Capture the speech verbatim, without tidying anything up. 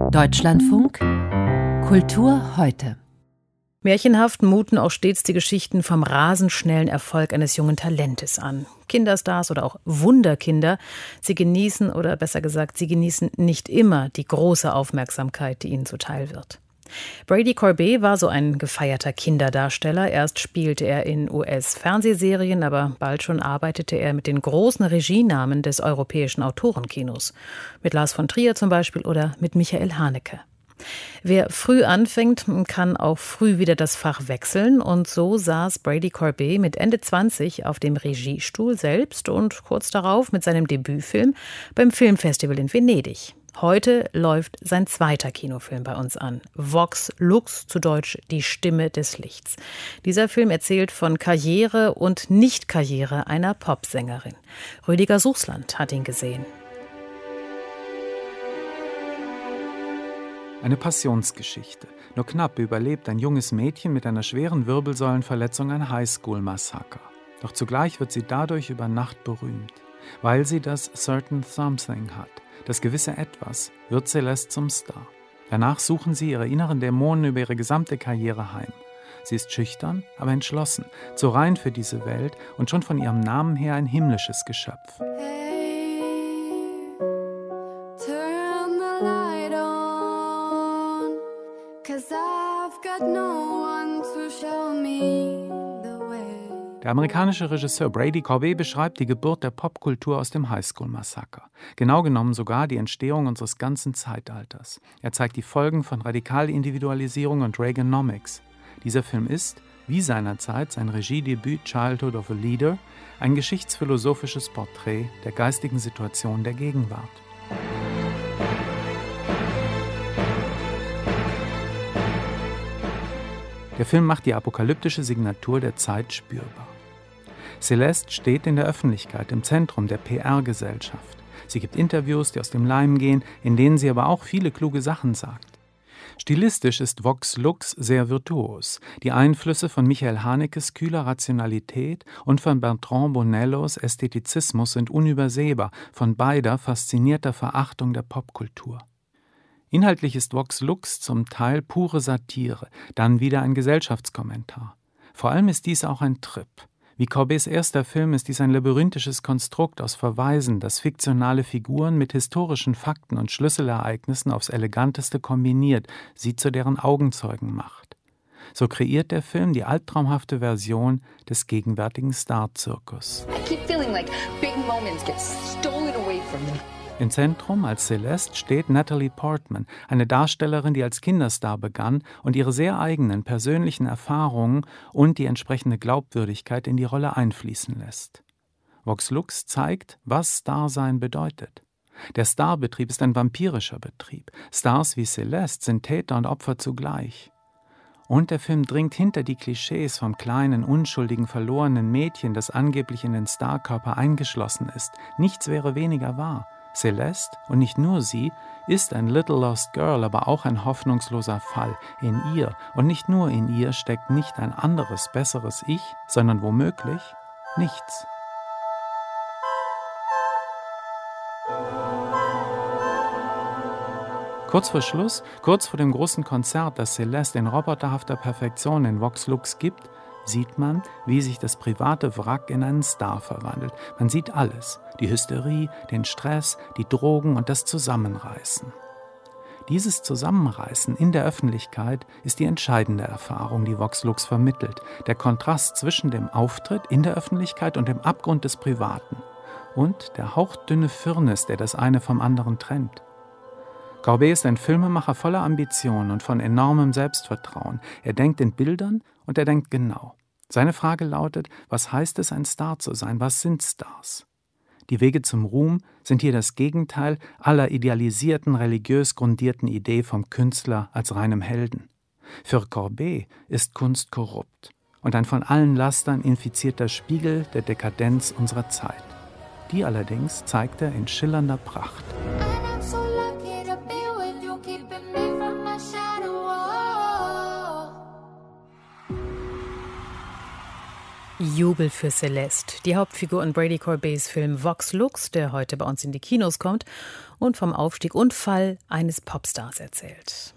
Deutschlandfunk Kultur heute. Märchenhaft muten auch stets die Geschichten vom rasend schnellen Erfolg eines jungen Talentes an. Kinderstars oder auch Wunderkinder, sie genießen oder besser gesagt, sie genießen nicht immer die große Aufmerksamkeit, die ihnen zuteil wird. Brady Corbet war so ein gefeierter Kinderdarsteller. Erst spielte er in U S-Fernsehserien, aber bald schon arbeitete er mit den großen Regienamen des europäischen Autorenkinos. Mit Lars von Trier zum Beispiel oder mit Michael Haneke. Wer früh anfängt, kann auch früh wieder das Fach wechseln. Und so saß Brady Corbet mit Ende zwanzig auf dem Regiestuhl selbst und kurz darauf mit seinem Debütfilm beim Filmfestival in Venedig. Heute läuft sein zweiter Kinofilm bei uns an. Vox Lux, zu Deutsch Die Stimme des Lichts. Dieser Film erzählt von Karriere und Nicht-Karriere einer Popsängerin. Rüdiger Suchsland hat ihn gesehen. Eine Passionsgeschichte. Nur knapp überlebt ein junges Mädchen mit einer schweren Wirbelsäulenverletzung ein Highschool-Massaker. Doch zugleich wird sie dadurch über Nacht berühmt. Weil sie das Certain Something hat, das gewisse Etwas, wird Celeste zum Star. Danach suchen sie ihre inneren Dämonen über ihre gesamte Karriere heim. Sie ist schüchtern, aber entschlossen, zu rein für diese Welt und schon von ihrem Namen her ein himmlisches Geschöpf. Hey, turn the light on, 'cause I've got no one to show me the way. Der amerikanische Regisseur Brady Corbet beschreibt die Geburt der Popkultur aus dem Highschool-Massaker. Genau genommen sogar die Entstehung unseres ganzen Zeitalters. Er zeigt die Folgen von Radikalindividualisierung und Reaganomics. Dieser Film ist, wie seinerzeit sein Regiedebüt Childhood of a Leader, ein geschichtsphilosophisches Porträt der geistigen Situation der Gegenwart. Der Film macht die apokalyptische Signatur der Zeit spürbar. Celeste steht in der Öffentlichkeit, im Zentrum der P R-Gesellschaft. Sie gibt Interviews, die aus dem Leim gehen, in denen sie aber auch viele kluge Sachen sagt. Stilistisch ist Vox Lux sehr virtuos. Die Einflüsse von Michael Hanekes kühler Rationalität und von Bertrand Bonellos Ästhetizismus sind unübersehbar, von beider faszinierter Verachtung der Popkultur. Inhaltlich ist Vox Lux zum Teil pure Satire, dann wieder ein Gesellschaftskommentar. Vor allem ist dies auch ein Trip. Wie Corbets erster Film ist dies ein labyrinthisches Konstrukt aus Verweisen, das fiktionale Figuren mit historischen Fakten und Schlüsselereignissen aufs Eleganteste kombiniert, sie zu deren Augenzeugen macht. So kreiert der Film die albtraumhafte Version des gegenwärtigen Star-Zirkus. I keep feeling like big moments get stolen away from me. Im Zentrum als Celeste steht Natalie Portman, eine Darstellerin, die als Kinderstar begann und ihre sehr eigenen persönlichen Erfahrungen und die entsprechende Glaubwürdigkeit in die Rolle einfließen lässt. Vox Lux zeigt, was Starsein bedeutet. Der Starbetrieb ist ein vampirischer Betrieb. Stars wie Celeste sind Täter und Opfer zugleich. Und der Film dringt hinter die Klischees vom kleinen, unschuldigen, verlorenen Mädchen, das angeblich in den Starkörper eingeschlossen ist. Nichts wäre weniger wahr. Celeste, und nicht nur sie, ist ein Little Lost Girl, aber auch ein hoffnungsloser Fall. In ihr, und nicht nur in ihr, steckt nicht ein anderes, besseres Ich, sondern womöglich nichts. Kurz vor Schluss, kurz vor dem großen Konzert, das Celeste in roboterhafter Perfektion in Vox Lux gibt, sieht man, wie sich das private Wrack in einen Star verwandelt. Man sieht alles, die Hysterie, den Stress, die Drogen und das Zusammenreißen. Dieses Zusammenreißen in der Öffentlichkeit ist die entscheidende Erfahrung, die Vox Lux vermittelt. Der Kontrast zwischen dem Auftritt in der Öffentlichkeit und dem Abgrund des Privaten. Und der hauchdünne Firnis, der das eine vom anderen trennt. Corbet ist ein Filmemacher voller Ambition und von enormem Selbstvertrauen. Er denkt in Bildern und er denkt genau. Seine Frage lautet, was heißt es, ein Star zu sein? Was sind Stars? Die Wege zum Ruhm sind hier das Gegenteil aller idealisierten, religiös grundierten Idee vom Künstler als reinem Helden. Für Corbet ist Kunst korrupt und ein von allen Lastern infizierter Spiegel der Dekadenz unserer Zeit. Die allerdings zeigt er in schillernder Pracht. Jubel für Celeste, die Hauptfigur in Brady Corbets Film Vox Lux, der heute bei uns in die Kinos kommt und vom Aufstieg und Fall eines Popstars erzählt.